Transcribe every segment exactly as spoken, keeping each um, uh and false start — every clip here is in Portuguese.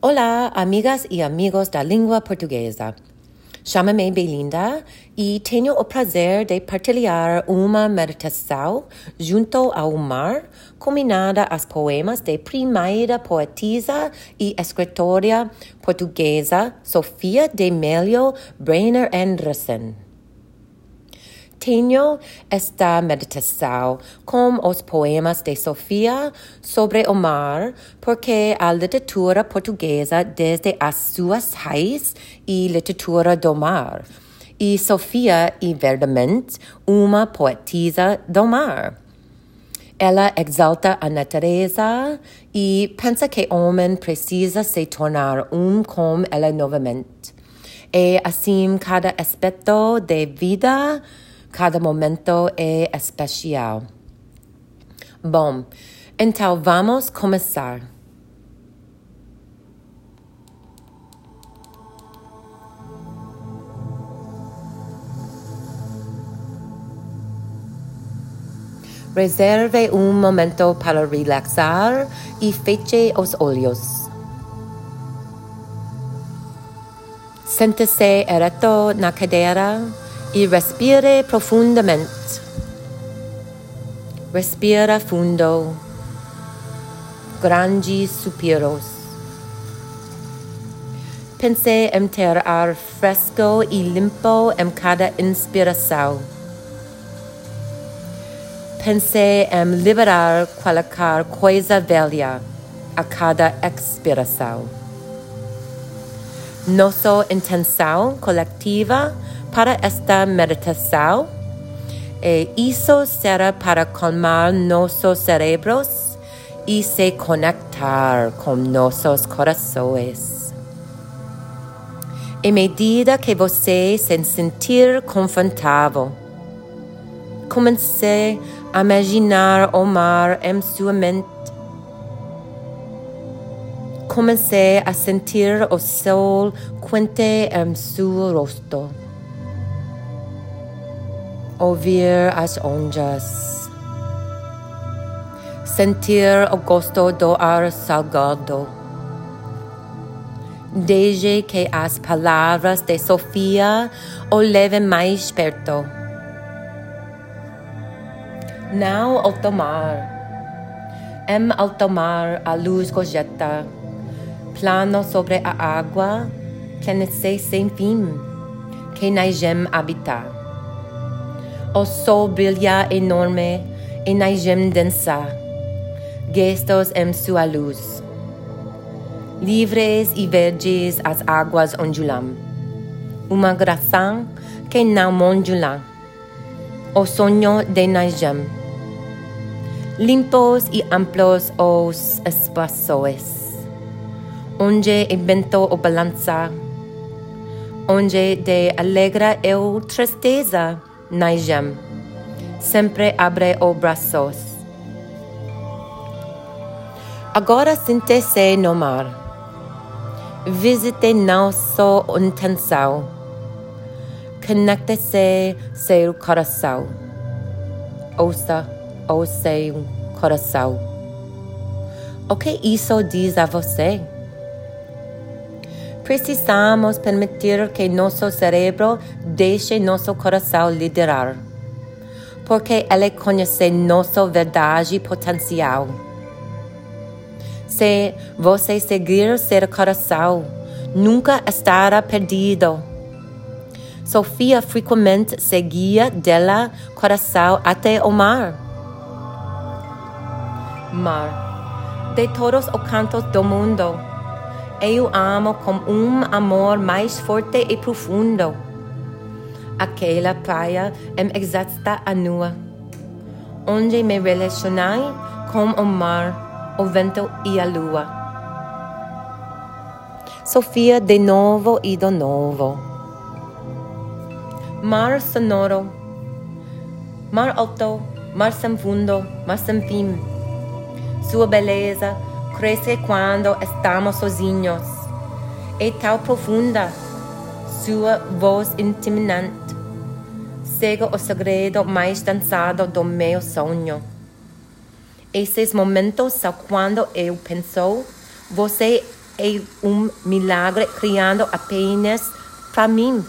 Olá, amigas e amigos da língua portuguesa. Chamo-me Belinda e tenho o prazer de partilhar uma meditação junto ao mar, combinada aos poemas da primeira poetisa e escritora portuguesa Sofia de Mello Briner Anderson. Tenho esta meditação com os poemas de Sofia sobre o mar, porque a literatura portuguesa desde as suas raízes e literatura do mar. E Sofia é verdadeiramente uma poetisa do mar. Ela exalta a natureza e pensa que o homem precisa se tornar um com ela novamente. E assim cada aspecto de vida, cada momento é especial. Bom, então vamos começar. Reserve um momento para relaxar e feche os olhos. Sente-se ereto na cadeira e respire profundamente. Respira fundo. Grandes suspiros. Pense em ter ar fresco e limpo em cada inspiração. Pense em liberar qualquer coisa velha a cada expiração. Nossa intenção coletiva para esta meditação e isso será para calmar nossos cérebros e se conectar com nossos corações. À medida que você se sentir confortável, comece a imaginar o mar em sua mente. Comece a sentir o sol quente em seu rosto. Ouvir as ondas. Sentir o gosto do ar salgado. Desde que as palavras de Sofia o levem mais perto. Não alto mar. Em alto mar a luz projeta. Plano sobre a água, planecer sem fim, que Najem habita. O sol brilha enorme e Najem densa, gestos em sua luz. Livres e verdes as águas ondulam. Uma graça que não ondula. O sonho de Najem. Limpos e amplos os espaços. Onde invento o balança, onde de alegra eu tristeza, Najem, sempre abre os braços. Agora sente-se no mar. Visite nossa intenção. Conecte-se seu coração. Ouça o seu coração. O que isso diz a você? Precisamos permitir que nosso cérebro deixe nosso coração liderar, porque ele conhece nossa verdade potencial. Se você seguir seu coração, nunca estará perdido. Sofia frequentemente seguia dela coração até o mar. Mar, de todos os cantos do mundo, eu amo com um amor mais forte e profundo. Aquela praia em exata a nua, onde me relacionei com o mar, o vento e a lua. Sofia de novo e de novo. Mar sonoro, mar alto, mar sem fundo, mar sem fim. Sua beleza cresce quando estamos sozinhos. É tão profunda. Sua voz intimidante. Segue o segredo mais dançado do meu sonho. Esses momentos são quando eu penso, você é um milagre criado apenas para mim.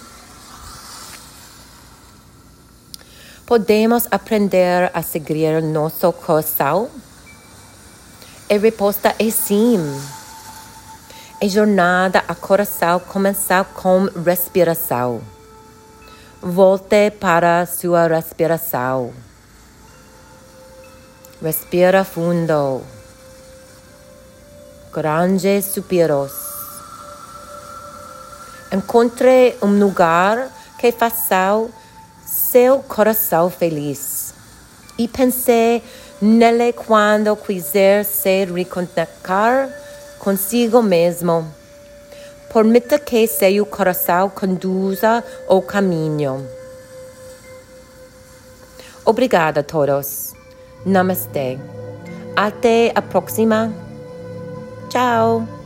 Podemos aprender a seguir nosso coração? A resposta é sim. A jornada a coração começa com respiração. Volte para sua respiração. Respira fundo. Grandes suspiros. Encontre um lugar que faça seu coração feliz. E pense nele quando quiser se reconectar consigo mesmo. Permita que seu coração conduza o caminho. Obrigada a todos. Namaste. Até a próxima. Tchau.